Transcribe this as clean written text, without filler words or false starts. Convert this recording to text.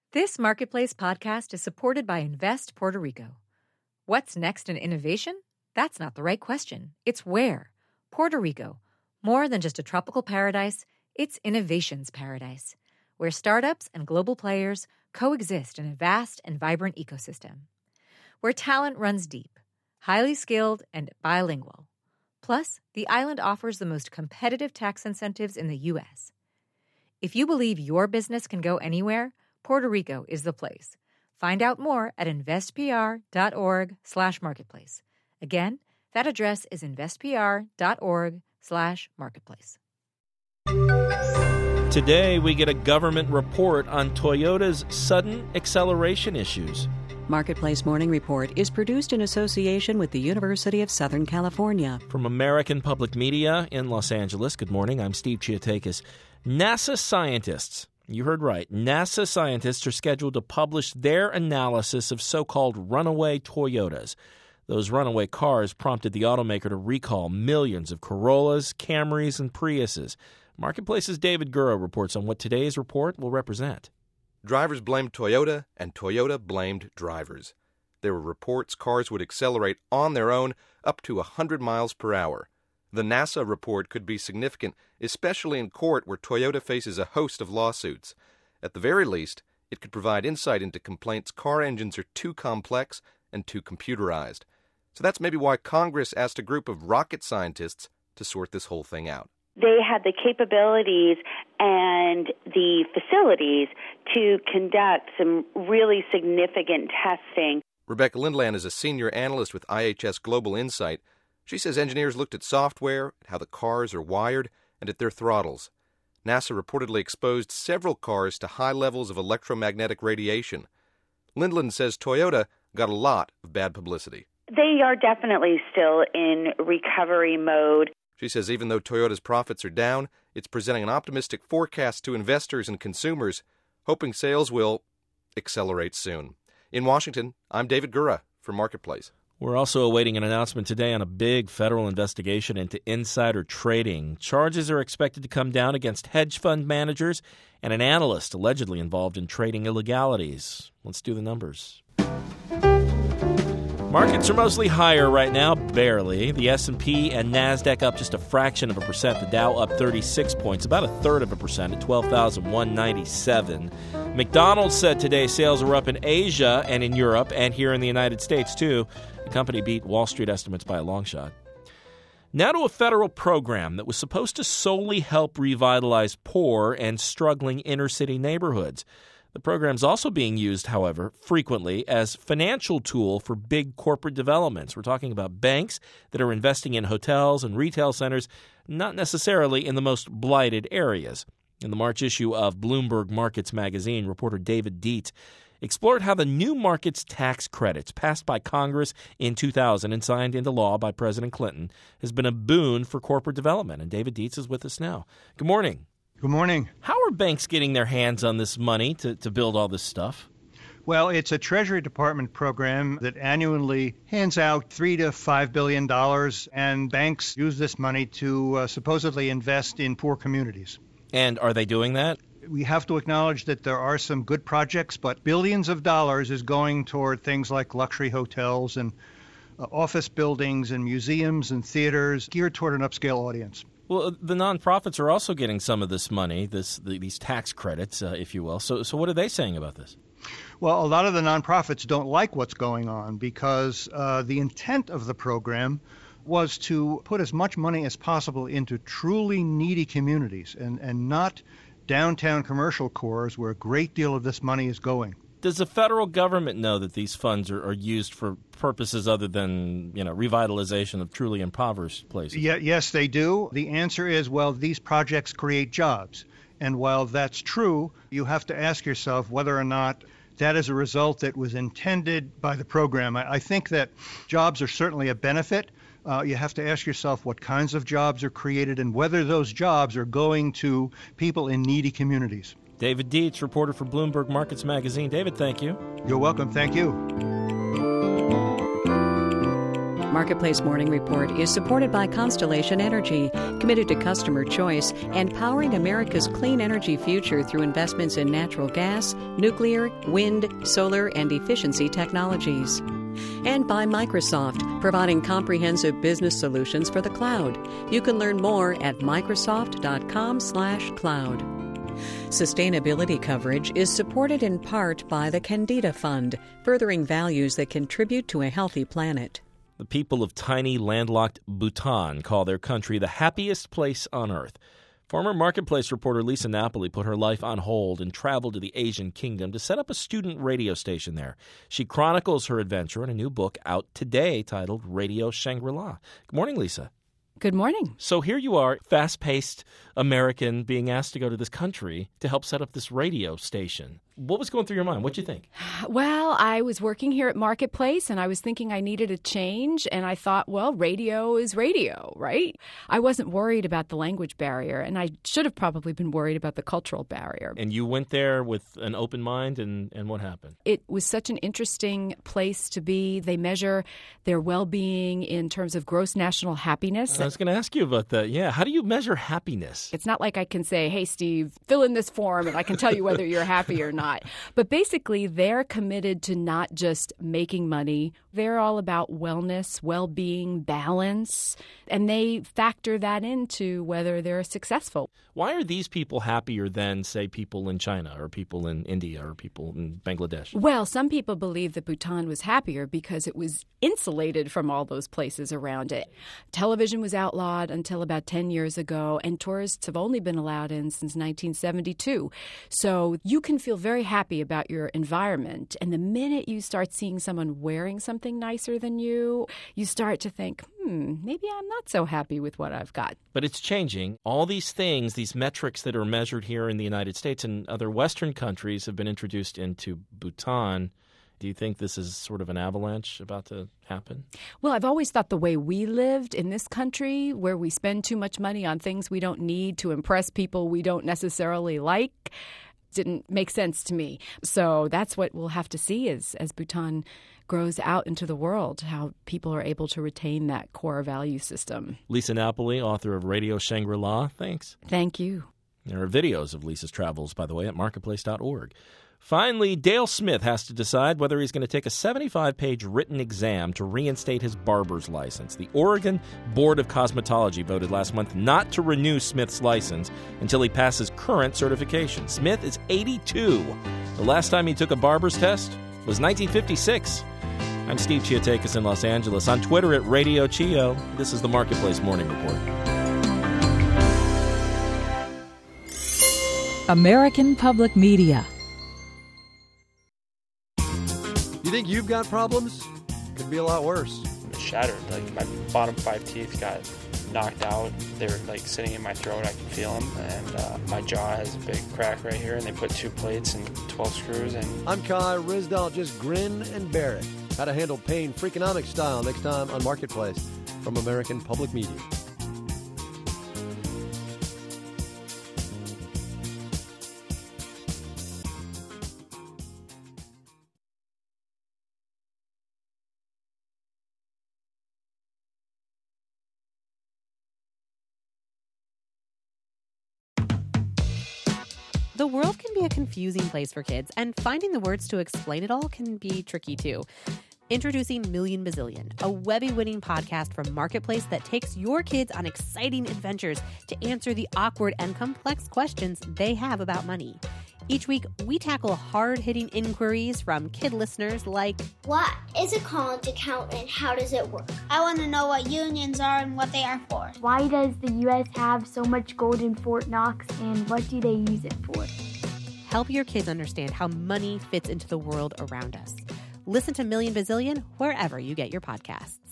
This Marketplace podcast is supported by Invest Puerto Rico. What's next in innovation? That's not the right question. It's where. Puerto Rico. More than just a tropical paradise, it's innovation's paradise, where startups and global players coexist in a vast and vibrant ecosystem. Where talent runs deep, highly skilled, and bilingual. Plus, the island offers the most competitive tax incentives in the U.S. If you believe your business can go anywhere, Puerto Rico is the place. Find out more at investpr.org/marketplace. Again, that address is investpr.org/marketplace. Today, we get a government report on Toyota's sudden acceleration issues. Marketplace Morning Report is produced in association with the University of Southern California. From American Public Media in Los Angeles, good morning, I'm Steve Chiotakis. NASA scientists, you heard right, NASA scientists are scheduled to publish their analysis of so-called runaway Toyotas. Those runaway cars prompted the automaker to recall millions of Corollas, Camrys, and Priuses. Marketplace's David Gura reports on what today's report will represent. Drivers blamed Toyota, and Toyota blamed drivers. There were reports cars would accelerate on their own up to 100 miles per hour. The NASA report could be significant, especially in court where Toyota faces a host of lawsuits. At the very least, it could provide insight into complaints car engines are too complex and too computerized. So that's maybe why Congress asked a group of rocket scientists to sort this whole thing out. They had the capabilities and the facilities to conduct some really significant testing. Rebecca Lindland is a senior analyst with IHS Global Insight. She says engineers looked at software, how the cars are wired, and at their throttles. NASA reportedly exposed several cars to high levels of electromagnetic radiation. Lindland says Toyota got a lot of bad publicity. They are definitely still in recovery mode. She says even though Toyota's profits are down, it's presenting an optimistic forecast to investors and consumers, hoping sales will accelerate soon. In Washington, I'm David Gura for Marketplace. We're also awaiting an announcement today on a big federal investigation into insider trading. Charges are expected to come down against hedge fund managers and an analyst allegedly involved in trading illegalities. Let's do the numbers. Markets are mostly higher right now, barely. The S&P and NASDAQ up just a fraction of a percent. The Dow up 36 points, about 1/3% at 12,197. McDonald's said today sales are up in Asia and in Europe and here in the United States, too. The company beat Wall Street estimates by a long shot. Now to a federal program that was supposed to solely help revitalize poor and struggling inner-city neighborhoods. The program's also being used, however, frequently as financial tool for big corporate developments. We're talking about banks that are investing in hotels and retail centers, not necessarily in the most blighted areas. In the March issue of Bloomberg Markets magazine, reporter David Dietz explored how the new markets tax credits passed by Congress in 2000 and signed into law by President Clinton has been a boon for corporate development. And David Dietz is with us now. Good morning. Good morning. How are banks getting their hands on this money to build all this stuff? Well, it's a Treasury Department program that annually hands out $3 to $5 billion, and banks use this money to supposedly invest in poor communities. And are they doing that? We have to acknowledge that there are some good projects, but billions of dollars is going toward things like luxury hotels and office buildings and museums and theaters geared toward an upscale audience. Well, the nonprofits are also getting some of this money, these tax credits, if you will. So what are they saying about this? Well, a lot of the nonprofits don't like what's going on because the intent of the program was to put as much money as possible into truly needy communities and not downtown commercial cores where a great deal of this money is going. Does the federal government know that these funds are used for purposes other than, revitalization of truly impoverished places? Yes, they do. The answer is, well, these projects create jobs. And while that's true, you have to ask yourself whether or not that is a result that was intended by the program. I think that jobs are certainly a benefit. You have to ask yourself what kinds of jobs are created and whether those jobs are going to people in needy communities. David Dietz, reporter for Bloomberg Markets magazine. David, thank you. You're welcome. Thank you. Marketplace Morning Report is supported by Constellation Energy, committed to customer choice and powering America's clean energy future through investments in natural gas, nuclear, wind, solar, and efficiency technologies. And by Microsoft, providing comprehensive business solutions for the cloud. You can learn more at Microsoft.com/cloud. Sustainability coverage is supported in part by the Candida Fund, furthering values that contribute to a healthy planet. The people of tiny, landlocked Bhutan call their country the happiest place on earth. Former Marketplace reporter Lisa Napoli put her life on hold and traveled to the Asian kingdom to set up a student radio station there. She chronicles her adventure in a new book out today titled Radio Shangri-La. Good morning, Lisa. Good morning. So here you are, fast-paced American, being asked to go to this country to help set up this radio station. What was going through your mind? What'd you think? Well, I was working here at Marketplace, and I was thinking I needed a change, and I thought, well, radio is radio, right? I wasn't worried about the language barrier, and I should have probably been worried about the cultural barrier. And you went there with an open mind, and what happened? It was such an interesting place to be. They measure their well-being in terms of gross national happiness. I was going to ask you about that. Yeah, how do you measure happiness? It's not like I can say, hey, Steve, fill in this form, and I can tell you whether you're happy or not. But basically, they're committed to not just making money. They're all about wellness, well-being, balance, and they factor that into whether they're successful. Why are these people happier than, say, people in China or people in India or people in Bangladesh? Well, some people believe that Bhutan was happier because it was insulated from all those places around it. Television was outlawed until about 10 years ago, and tourists have only been allowed in since 1972. So you can feel very happy about your environment. And the minute you start seeing someone wearing something nicer than you start to think, maybe I'm not so happy with what I've got. But it's changing. All these things, these metrics that are measured here in the United States and other Western countries have been introduced into Bhutan. Do you think this is sort of an avalanche about to happen? Well, I've always thought the way we lived in this country, where we spend too much money on things we don't need to impress people we don't necessarily like, didn't make sense to me. So that's what we'll have to see as Bhutan grows out into the world, how people are able to retain that core value system. Lisa Napoli, author of Radio Shangri-La, thanks. Thank you. There are videos of Lisa's travels, by the way, at marketplace.org. Finally, Dale Smith has to decide whether he's going to take a 75-page written exam to reinstate his barber's license. The Oregon Board of Cosmetology voted last month not to renew Smith's license until he passes current certification. Smith is 82. The last time he took a barber's test was 1956. I'm Steve Chiotakis in Los Angeles. On Twitter at Radio Chio. This is the Marketplace Morning Report. American Public Media. You think you've got problems? Could be a lot worse. I'm shattered. Like, my bottom 5 teeth got knocked out. They were like sitting in my throat. I can feel them. And my jaw has a big crack right here. And they put 2 plates and 12 screws in. I'm Kai Rizdal. Just grin and bear it. How to handle pain Freakonomics style next time on Marketplace from American Public Media. The world can be a confusing place for kids, and finding the words to explain it all can be tricky too. Introducing Million Bazillion, a Webby-winning podcast from Marketplace that takes your kids on exciting adventures to answer the awkward and complex questions they have about money. Each week, we tackle hard-hitting inquiries from kid listeners like, what is a college account and how does it work? I want to know what unions are and what they are for. Why does the U.S. have so much gold in Fort Knox, and what do they use it for? Help your kids understand how money fits into the world around us. Listen to Million Bazillion wherever you get your podcasts.